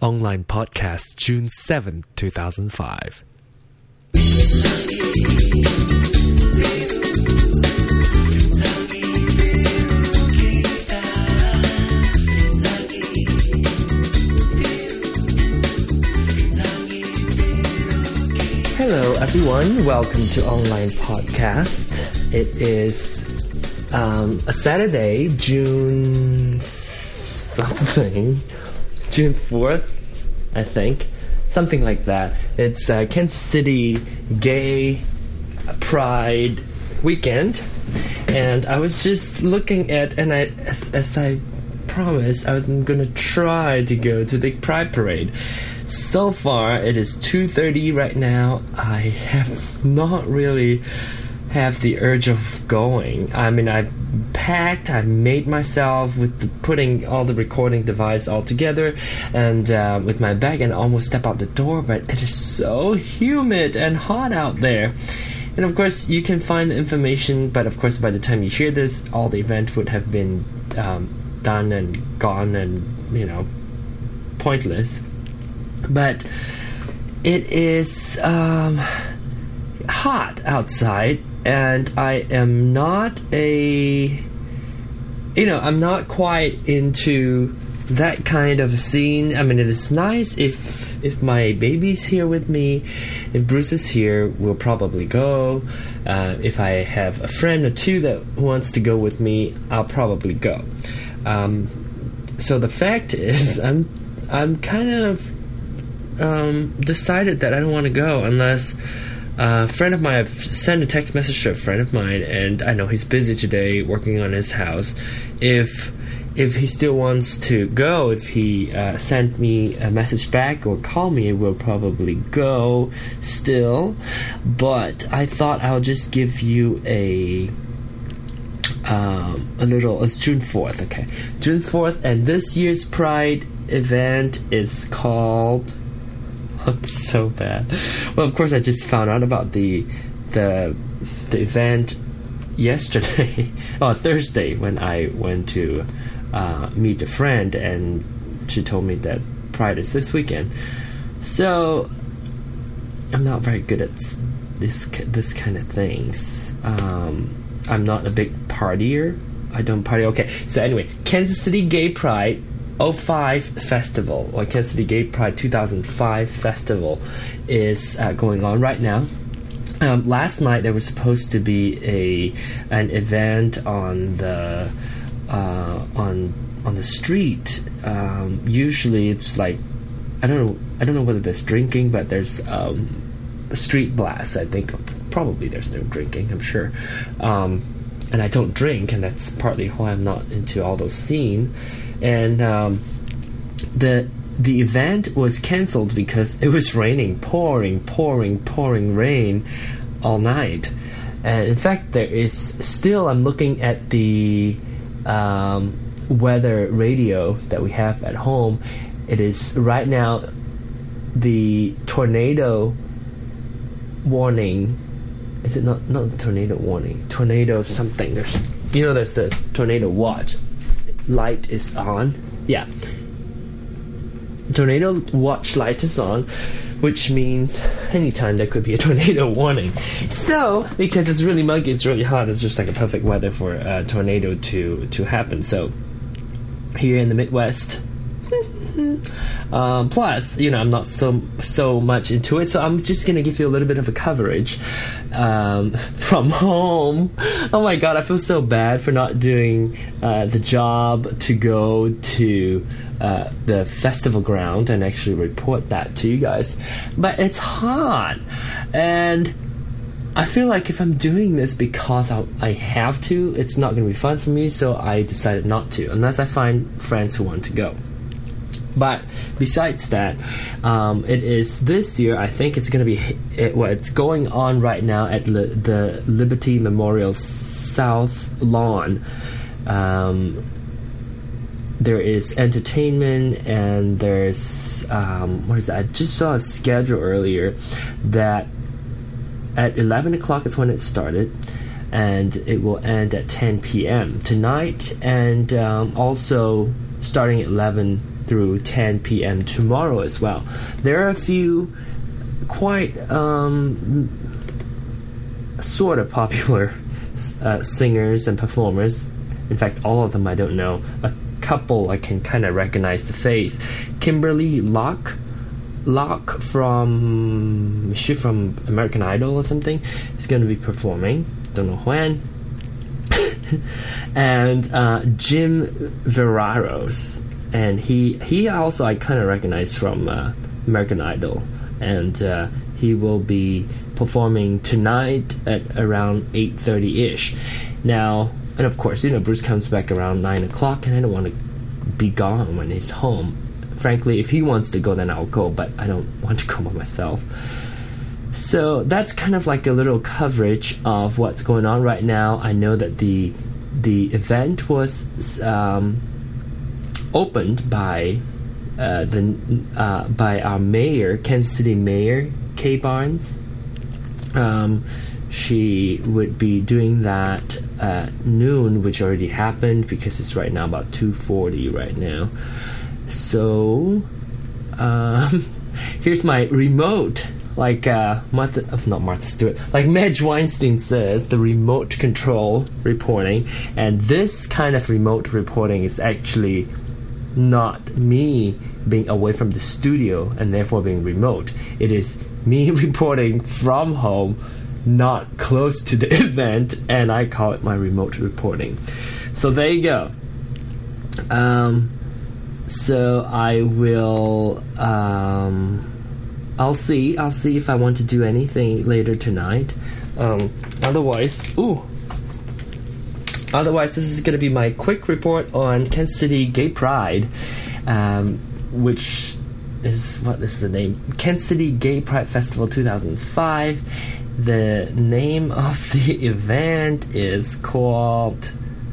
Online Podcast, June 7, 2005. Hello everyone, welcome to Online Podcast. It is a Saturday, June 4th, I think, something like that. It's Kansas City Gay Pride weekend, and I was just looking at, and as I promised, I was going to try to go to the Pride Parade. So far, it is 2:30 right now. I have not really have the urge of going. I mean, I've packed, I made myself with putting all the recording device all together, and with my bag, and almost step out the door, but it is so humid and hot out there. And of course, you can find the information, but of course, by the time you hear this, all the event would have been done and gone and, pointless. But it is hot outside, and I am not I'm not quite into that kind of scene. I mean, it is nice if my baby's here with me. If Bruce is here, we'll probably go. If I have a friend or two that wants to go with me, I'll probably go. So the fact is, I'm kind of decided that I don't want to go unless a friend of mine, I've sent a text message to a friend of mine, and I know he's busy today working on his house. If he still wants to go, if he sent me a message back or call me, we'll probably go still. But I thought I'll just give you a little. It's June 4th, okay? June 4th, and this year's Pride event is called. I'm so bad. Well, of course, I just found out about the event yesterday, Thursday, when I went to meet a friend, and she told me that Pride is this weekend. So I'm not very good at this kind of things. I'm not a big partier. I don't party. Okay, so anyway, Kansas City Gay Pride 05 Festival, or Kansas City Gay Pride 2005 Festival, is going on right now. Last night there was supposed to be an event on the street. Usually it's like I don't know whether there's drinking, but there's a street blast. I think probably there's no drinking, I'm sure. And I don't drink, and that's partly why I'm not into all those scenes. And the event was canceled because it was raining, pouring rain all night. And in fact, there is still, I'm looking at the weather radio that we have at home. It is right now the tornado warning. Is it not the tornado warning? Tornado something. There's the tornado watch. Light is on. Yeah. Tornado watch light is on, which means anytime there could be a tornado warning. So, because it's really muggy, it's really hot, it's just like a perfect weather for a tornado to happen. So, here in the Midwest, plus, I'm not so much into it, so I'm just gonna give you a little bit of a coverage from home. Oh my god, I feel so bad for not doing the job to go to the festival ground and actually report that to you guys. But it's hot, and I feel like if I'm doing this because I have to, it's not gonna be fun for me, so I decided not to, unless I find friends who want to go. But besides that, it is this year. I think it's going to be it's going on right now at the Liberty Memorial South Lawn. There is entertainment, and there's what is that? I just saw a schedule earlier that at 11 o'clock is when it started, and it will end at 10 p.m. tonight, and also starting at 11 through 10 p.m. tomorrow as well. There are a few quite sort of popular singers and performers. In fact, all of them I don't know. A couple I can kind of recognize the face. Kimberly Locke from American Idol or something is going to be performing. Don't know when. And Jim Veraros, and he also I kind of recognize from American Idol, and he will be performing tonight at around 8:30ish. Now, and of course, Bruce comes back around 9 o'clock, and I don't want to be gone when he's home. Frankly, if he wants to go, then I'll go, but I don't want to go by myself. So that's kind of like a little coverage of what's going on right now. I know that the event was opened by by our mayor, Kansas City Mayor Kay Barnes. She would be doing that at noon, which already happened because it's right now about 2:40 right now. So here's my remote, like Martha Stewart, like Madge Weinstein says, the remote control reporting. And this kind of remote reporting is actually not me being away from the studio and therefore being remote. It is me reporting from home, not close to the event, and I call it my remote reporting. So there you go. So I will I'll see if I want to do anything later tonight. Otherwise this is going to be my quick report on Kansas City Gay Pride, which is, what is the name? Kansas City Gay Pride Festival 2005. The name of the event is called,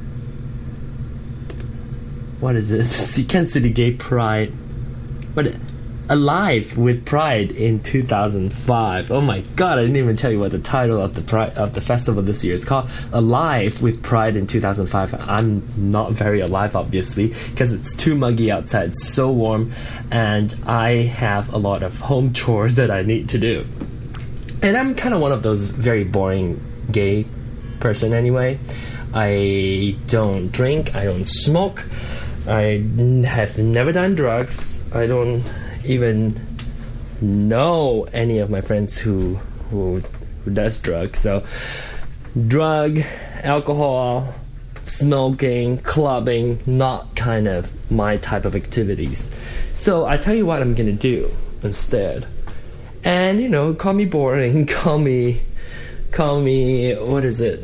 what is it? Kansas City Gay Pride, Alive with Pride in 2005. Oh my god, I didn't even tell you what the title of the festival this year is called. Alive with Pride in 2005. I'm not very alive, obviously, because it's too muggy outside. It's so warm, and I have a lot of home chores that I need to do. And I'm kind of one of those very boring gay person anyway. I don't drink, I don't smoke, I have never done drugs, I don't even know any of my friends who does drugs. So drug, alcohol, smoking, clubbing, not kind of my type of activities. So I tell you what I'm gonna do instead. And call me boring, call me what is it?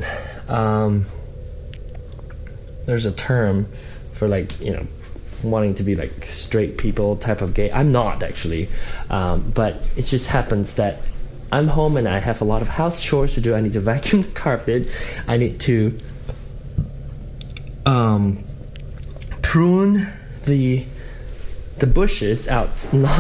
There's a term for wanting to be like straight people type of gay. I'm not actually, but it just happens that I'm home and I have a lot of house chores to do. I need to vacuum the carpet. I need to prune the bushes out.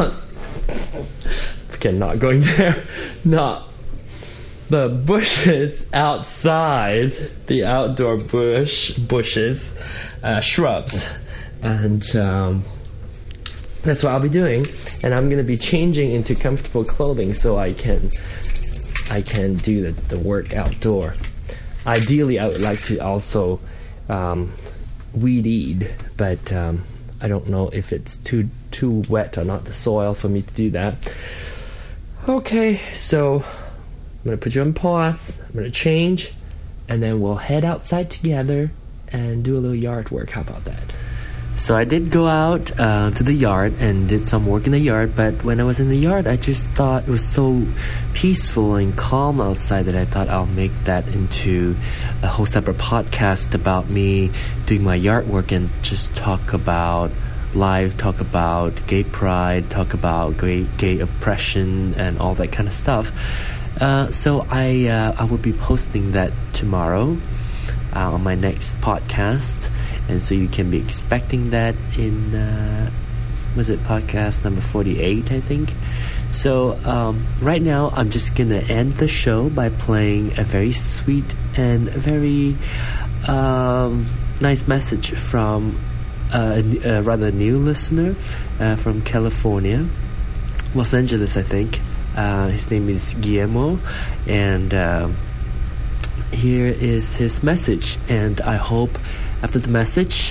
Not going there. Not the bushes outside, the outdoor bushes, shrubs. And that's what I'll be doing, and I'm gonna be changing into comfortable clothing so I can do the work outdoor. Ideally, I would like to also weed eat, but I don't know if it's too wet or not, the soil, for me to do that. Okay, so I'm gonna put you on pause. I'm gonna change, and then we'll head outside together and do a little yard work. How about that? So I did go out to the yard and did some work in the yard, but when I was in the yard, I just thought it was so peaceful and calm outside that I thought I'll make that into a whole separate podcast about me doing my yard work and just talk about life, talk about gay pride, talk about gay oppression and all that kind of stuff. So I will be posting that tomorrow on my next podcast. And so you can be expecting that in, podcast number 48, I think. So right now, I'm just going to end the show by playing a very sweet and very nice message from a rather new listener from California, Los Angeles, I think. His name is Guillermo, and here is his message. And I hope after the message,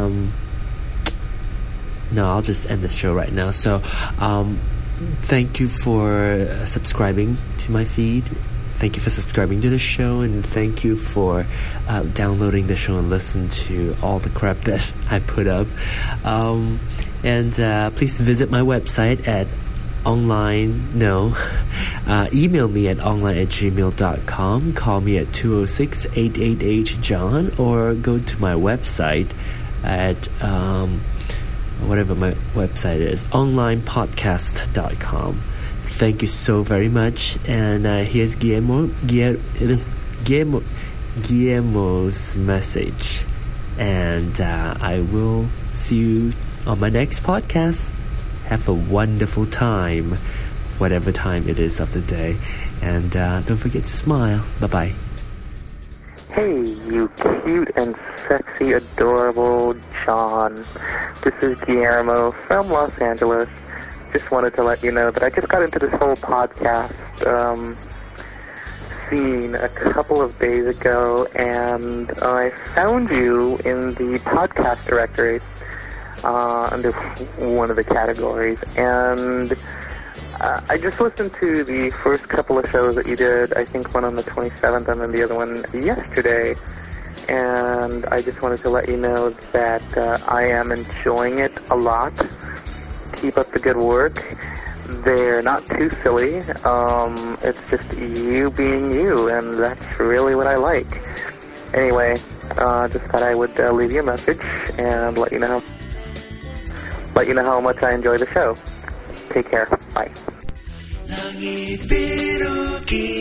no, I'll just end the show right now. So thank you for subscribing to my feed. Thank you for subscribing to the show, and thank you for downloading the show and listen to all the crap that I put up. And please visit my website at email me at online@gmail.com. Call me at 206-888-JOHN, or go to my website at whatever my website is, onlinepodcast.com. Thank you so very much. And here's Guillermo's message. And I will see you on my next podcast. Have a wonderful time, whatever time it is of the day. And don't forget to smile. Bye-bye. Hey, you cute and sexy, adorable John. This is Guillermo from Los Angeles. Just wanted to let you know that I just got into this whole podcast scene a couple of days ago, and I found you in the podcast directory under one of the categories, and I just listened to the first couple of shows that you did, I think one on the 27th and then the other one yesterday, and I just wanted to let you know that I am enjoying it a lot. Keep up the good work. They're not too silly. It's just you being you, and that's really what I like. Anyway, just thought I would leave you a message and let you know how much I enjoy the show. Take care. Bye.